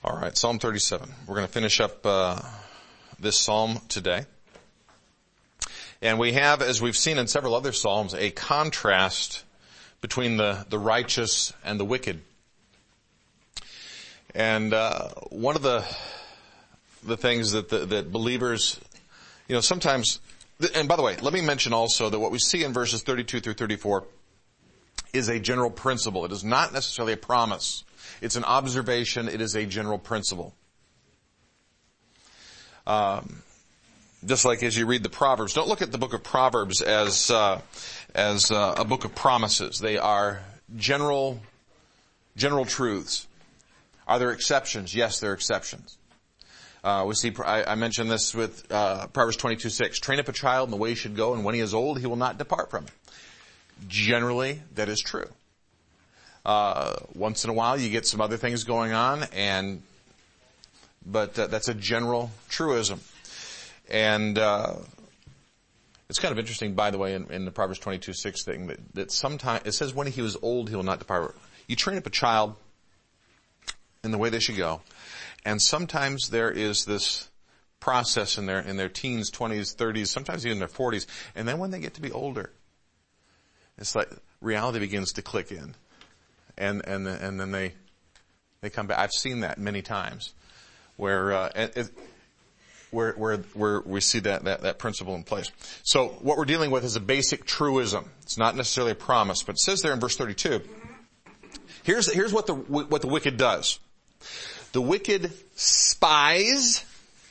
All right, Psalm 37. We're going to finish up this psalm today. And we have, as we've seen in several other psalms, a contrast between the righteous and the wicked. And one of the things that believers, sometimes, and by the way, let me mention also that what we see in verses 32 through 34 is a general principle. It is not necessarily a promise. It's an observation. It is a general principle. Just like as you read the Proverbs, don't look at the book of Proverbs as a book of promises. They are general truths. Are there exceptions? Yes, there are exceptions. We see, I mentioned this with Proverbs 22:6. Train up a child in the way he should go, and when he is old, he will not depart from it. Generally, that is true. Once in a while, you get some other things going on, but that's a general truism. And it's kind of interesting, by the way, in the Proverbs 22:6 thing, that sometimes it says, when he was old, he will not depart. You train up a child in the way they should go, and sometimes there is this process in their teens, 20s, 30s, sometimes even their 40s, and then when they get to be older, it's like reality begins to click in, and then they come back. I've seen that many times, where we see that principle in place. So what we're dealing with is a basic truism. It's not necessarily a promise, but it says there in verse 32. Here's what the wicked does. The wicked spies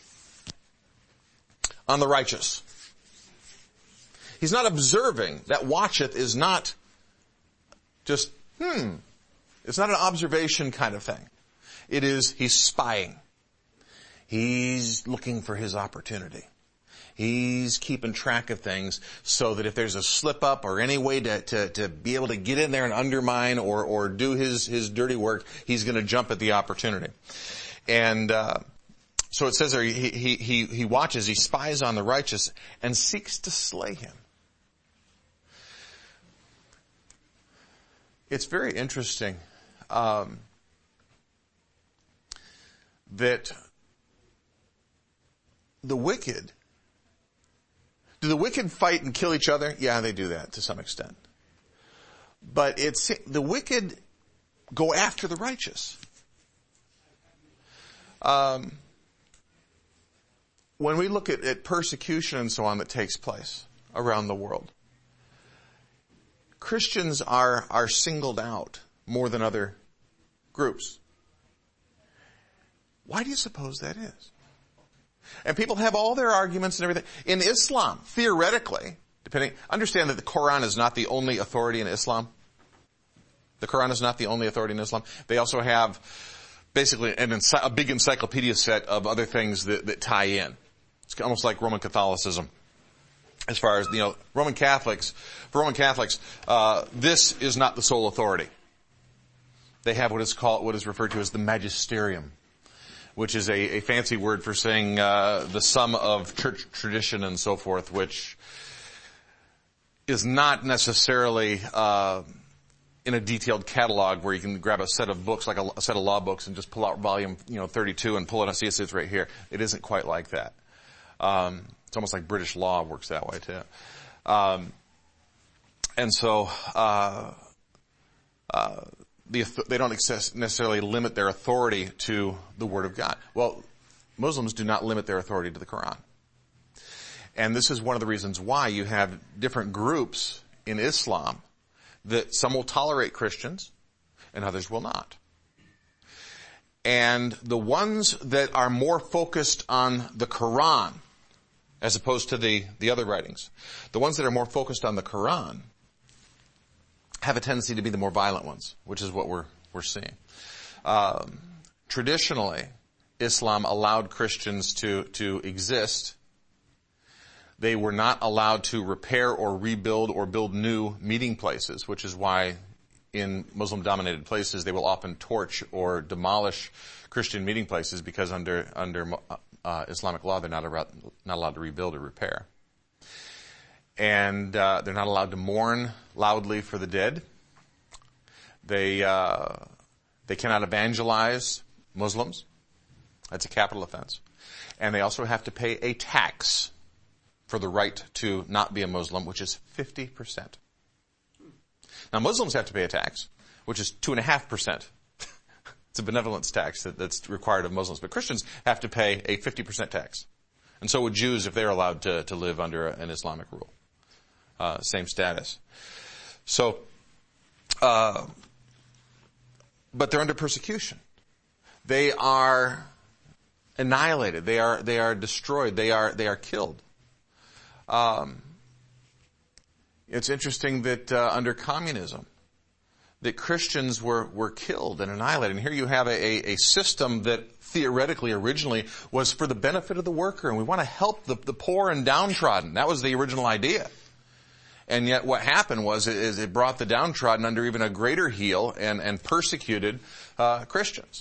on the righteous. He's not observing. That watcheth is not just, It's not an observation kind of thing. It is, he's spying. He's looking for his opportunity. He's keeping track of things so that if there's a slip up or any way to be able to get in there and undermine or do his dirty work, he's going to jump at the opportunity. And so it says there, he watches, he spies on the righteous and seeks to slay him. It's very interesting that the wicked, do the wicked fight and kill each other? Yeah, they do that to some extent. But the wicked go after the righteous. When we look at persecution and so on that takes place around the world, Christians are singled out more than other groups. Why do you suppose that is? And people have all their arguments and everything. In Islam, theoretically, understand that the Quran is not the only authority in Islam. The Quran is not the only authority in Islam. They also have basically a big encyclopedia set of other things that tie in. It's almost like Roman Catholicism. As far as, for Roman Catholics, this is not the sole authority. They have what is referred to as the magisterium, which is a fancy word for saying the sum of church tradition and so forth, which is not necessarily in a detailed catalog where you can grab a set of books, like a set of law books, and just pull out volume 32 and pull it and see it's right here. It isn't quite like that. It's almost like British law works that way too. And so they don't necessarily limit their authority to the Word of God. Well, Muslims do not limit their authority to the Quran. And this is one of the reasons why you have different groups in Islam that some will tolerate Christians and others will not. And the ones that are more focused on the Quran as opposed to the other writings, the ones that are more focused on the Quran have a tendency to be the more violent ones, which is what we're seeing. Traditionally, Islam allowed Christians to exist. They were not allowed to repair or rebuild or build new meeting places, which is why in Muslim-dominated places they will often torch or demolish Christian meeting places, because under Islamic law they're not allowed to rebuild or repair. And they're not allowed to mourn loudly for the dead. They cannot evangelize Muslims. That's a capital offense. And they also have to pay a tax for the right to not be a Muslim, which is 50%. Now Muslims have to pay a tax, which is 2.5%. It's a benevolence tax that's required of Muslims. But Christians have to pay a 50% tax. And so would Jews if they're allowed to live under an Islamic rule. Same status. So, but they're under persecution. They are annihilated. They are destroyed. They are killed. It's interesting that under communism, that Christians were killed and annihilated. And here you have a system that theoretically originally was for the benefit of the worker, and we want to help the poor and downtrodden. That was the original idea. And yet what happened was it brought the downtrodden under even a greater heel and persecuted Christians.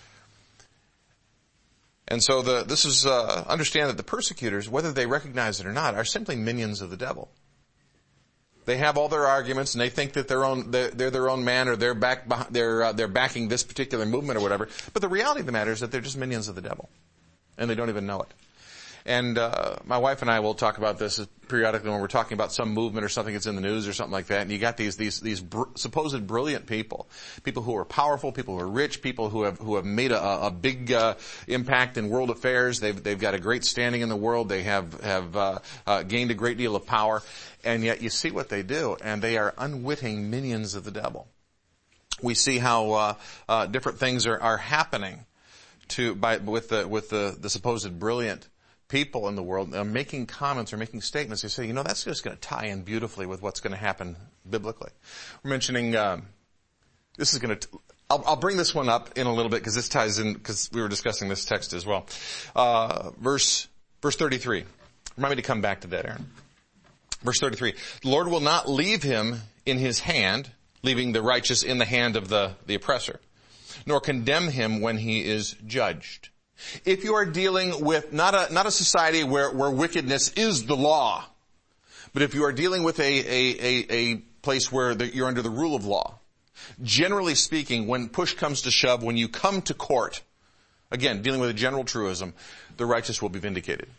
And so this is understand that the persecutors, whether they recognize it or not, are simply minions of the devil. They have all their arguments, and they think that they're their own man, or they're backing this particular movement or whatever. But the reality of the matter is that they're just minions of the devil, and they don't even know it. And my wife and I will talk about this periodically when we're talking about some movement or something that's in the news or something like that. And you got these supposed brilliant people who are powerful, people who are rich, people who have made a big impact in world affairs. They've got a great standing in the world. They have gained a great deal of power. And yet you see what they do, and they are unwitting minions of the devil. We see how different things are happening with the supposed brilliant people in the world making comments or making statements. They say, that's just going to tie in beautifully with what's going to happen biblically. We're mentioning this is going to. I'll bring this one up in a little bit because this ties in, because we were discussing this text as well. Verse 33. Remind me to come back to that, Aaron. Verse 33, the Lord will not leave him in his hand, leaving the righteous in the hand of the oppressor, nor condemn him when he is judged. If you are dealing with not a society where wickedness is the law, but if you are dealing with a place where you're under the rule of law, generally speaking, when push comes to shove, when you come to court, again, dealing with a general truism, the righteous will be vindicated.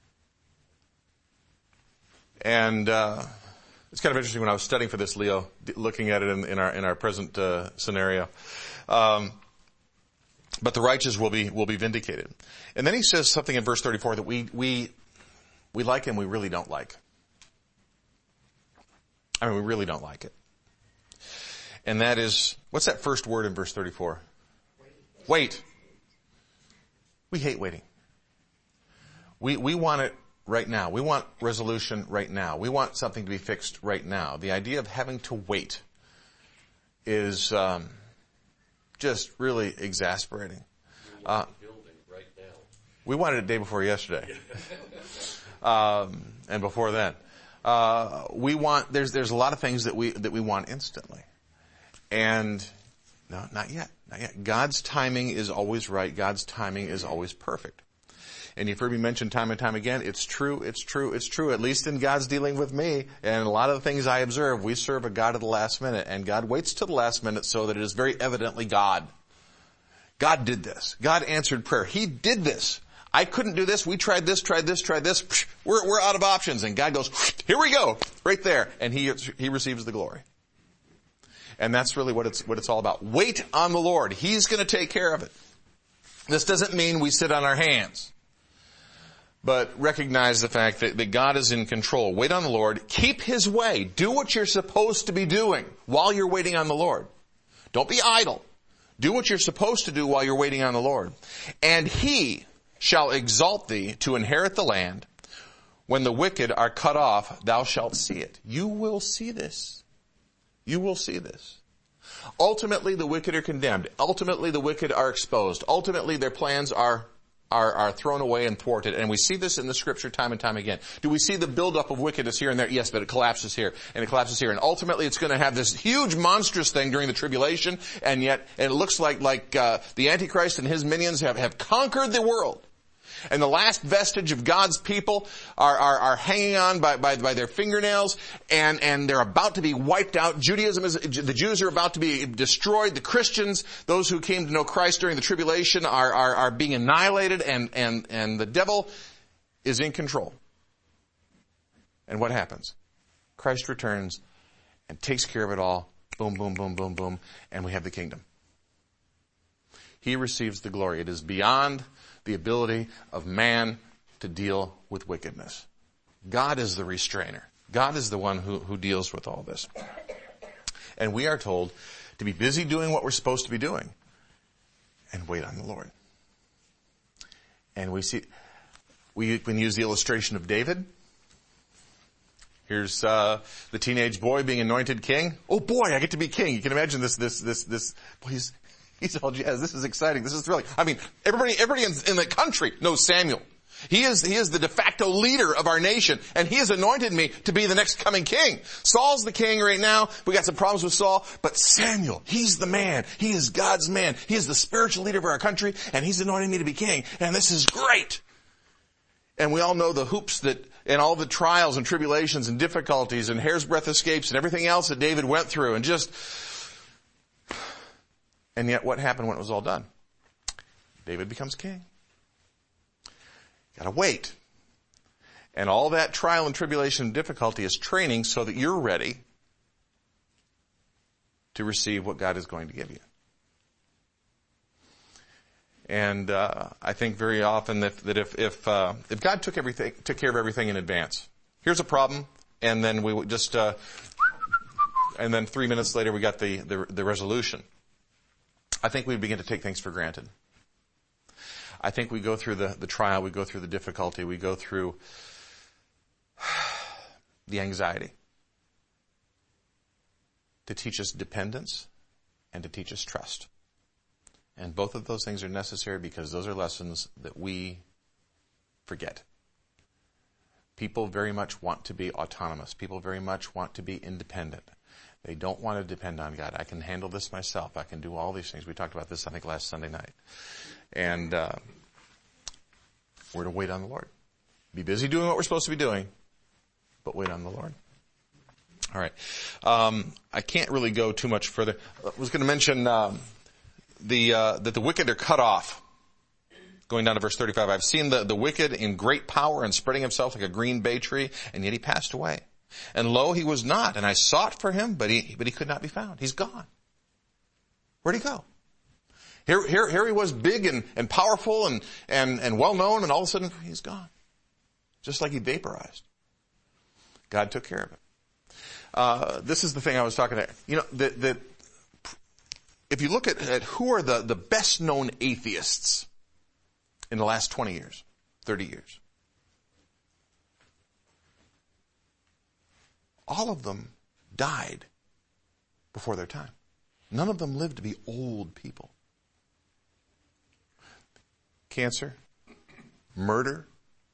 And it's kind of interesting when I was studying for this, Leo, looking at it in our present scenario. But the righteous will be vindicated. And then he says something in verse 34 that we like and we really don't like. I mean, we really don't like it. And that is, what's that first word in verse 34? Wait. We hate waiting. We want it right now. We want resolution right now. We want something to be fixed right now. The idea of having to wait is just really exasperating. We wanted it day before yesterday. And before then. There's a lot of things that we want instantly. And no, not yet. Not yet. God's timing is always right. God's timing is always perfect. And you've heard me mention time and time again, it's true, at least in God's dealing with me. And a lot of the things I observe, we serve a God of the last minute, and God waits till the last minute so that it is very evidently God. God did this. God answered prayer. He did this. I couldn't do this. We tried this. We're out of options. And God goes, here we go, right there. And He receives the glory. And that's really what it's all about. Wait on the Lord. He's going to take care of it. This doesn't mean we sit on our hands, but recognize the fact that God is in control. Wait on the Lord. Keep His way. Do what you're supposed to be doing while you're waiting on the Lord. Don't be idle. Do what you're supposed to do while you're waiting on the Lord. And He shall exalt thee to inherit the land. When the wicked are cut off, thou shalt see it. You will see this. You will see this. Ultimately, the wicked are condemned. Ultimately, the wicked are exposed. Ultimately, their plans are thrown away and thwarted. And we see this in the scripture time and time again. Do we see the buildup of wickedness here and there? Yes, but it collapses here and it collapses here. And ultimately it's going to have this huge monstrous thing during the tribulation, and it looks like the Antichrist and his minions have conquered the world. And the last vestige of God's people are hanging on by their fingernails, and they're about to be wiped out. The Jews are about to be destroyed. The Christians, those who came to know Christ during the tribulation, are being annihilated, and the devil is in control. And what happens? Christ returns and takes care of it all. Boom, boom, boom, boom, boom. And we have the kingdom. He receives the glory. It is beyond the ability of man to deal with wickedness. God is the restrainer. God is the one who deals with all this. And we are told to be busy doing what we're supposed to be doing and wait on the Lord. And we can use the illustration of David. Here's the teenage boy being anointed king. Oh boy, I get to be king. You can imagine this. Boy, he's all jazz. This is exciting. This is thrilling. I mean, everybody in the country knows Samuel. He is the de facto leader of our nation, and he has anointed me to be the next coming king. Saul's the king right now. We got some problems with Saul, but Samuel, he's the man. He is God's man. He is the spiritual leader of our country, and he's anointing me to be king, and this is great. And we all know the hoops and all the trials and tribulations and difficulties and hair's breadth escapes and everything else that David went through, and yet what happened when it was all done? David becomes king. Gotta wait. And all that trial and tribulation and difficulty is training so that you're ready to receive what God is going to give you. And I think very often that if God took care of everything in advance, here's a problem, and then we just and then 3 minutes later we got the resolution. I think we begin to take things for granted. I think we go through the trial, we go through the difficulty, we go through the anxiety to teach us dependence and to teach us trust. And both of those things are necessary because those are lessons that we forget. People very much want to be autonomous. People very much want to be independent. They don't want to depend on God. I can handle this myself. I can do all these things. We talked about this, I think, last Sunday night. And we're to wait on the Lord. Be busy doing what we're supposed to be doing, but wait on the Lord. All right. I can't really go too much further. I was going to mention that the wicked are cut off. Going down to verse 35, I've seen the wicked in great power and spreading himself like a green bay tree, and yet he passed away. And lo, he was not, and I sought for him, but he could not be found. He's gone. Where'd he go? Here he was big and powerful and well known, and all of a sudden he's gone. Just like he vaporized. God took care of it. This is the thing I was talking about. You know, if you look at who are the best known atheists in the last 20 years, 30 years, all of them died before their time. None of them lived to be old people. Cancer, murder.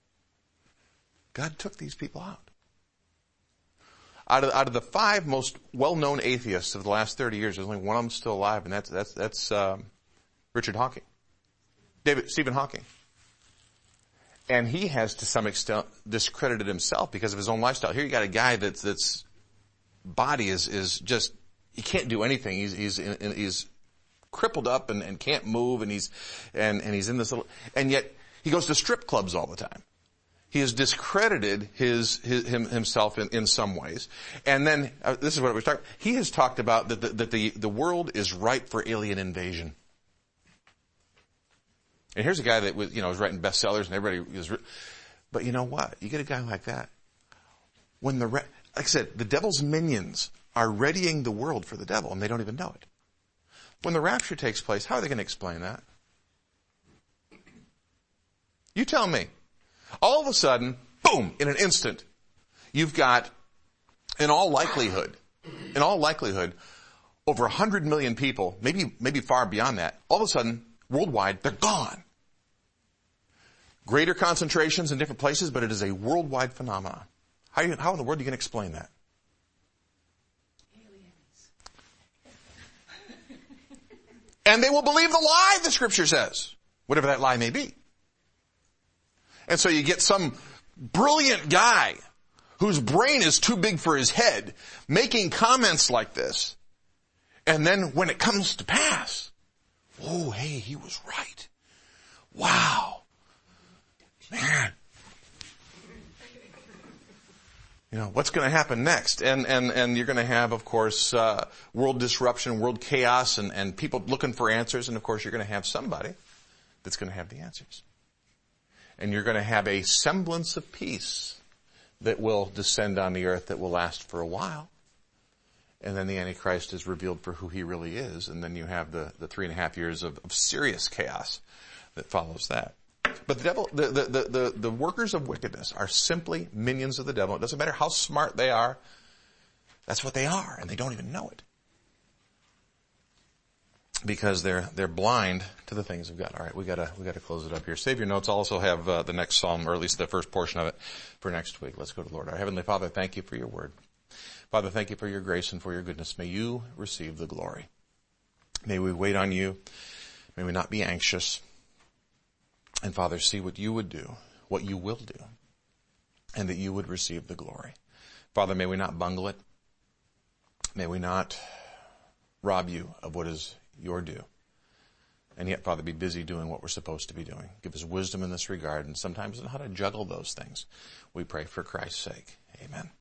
God took these people out. Out of the 5 most well-known atheists of the last 30 years, there's only one of them still alive, and that's Richard Hawking. Stephen Hawking. And he has, to some extent, discredited himself because of his own lifestyle. Here you got a guy that's body is just, he can't do anything. He's crippled up and can't move, and he's in this little, and yet he goes to strip clubs all the time. He has discredited himself in some ways. And then, this is what we're talking about. He has talked about that the world is ripe for alien invasion. And here's a guy that was writing bestsellers and everybody was, but you know what? You get a guy like that. When like I said, the devil's minions are readying the world for the devil and they don't even know it. When the rapture takes place, how are they going to explain that? You tell me. All of a sudden, boom, in an instant, you've got, in all likelihood, over 100 million people, maybe far beyond that, all of a sudden, worldwide, they're gone. Greater concentrations in different places, but it is a worldwide phenomenon. How in the world are you going to explain that? Aliens. And they will believe the lie, the scripture says. Whatever that lie may be. And so you get some brilliant guy whose brain is too big for his head making comments like this. And then when it comes to pass, oh, hey, he was right. Wow. Man. You know, what's going to happen next? And you're going to have, of course, world disruption, world chaos, and people looking for answers. And of course, you're going to have somebody that's going to have the answers. And you're going to have a semblance of peace that will descend on the earth that will last for a while. And then the Antichrist is revealed for who he really is. And then you have the 3.5 years of serious chaos that follows that. But the devil, the workers of wickedness are simply minions of the devil. It doesn't matter how smart they are. That's what they are, and they don't even know it. Because they're blind to the things of God. All right, we gotta close it up here. Save your notes. I'll also have the next psalm, or at least the first portion of it, for next week. Let's go to the Lord. Our Heavenly Father, thank you for your word. Father, thank you for your grace and for your goodness. May you receive the glory. May we wait on you. May we not be anxious. And Father, see what you would do, what you will do, and that you would receive the glory. Father, may we not bungle it. May we not rob you of what is your due. And yet, Father, be busy doing what we're supposed to be doing. Give us wisdom in this regard, and sometimes on how to juggle those things. We pray for Christ's sake. Amen.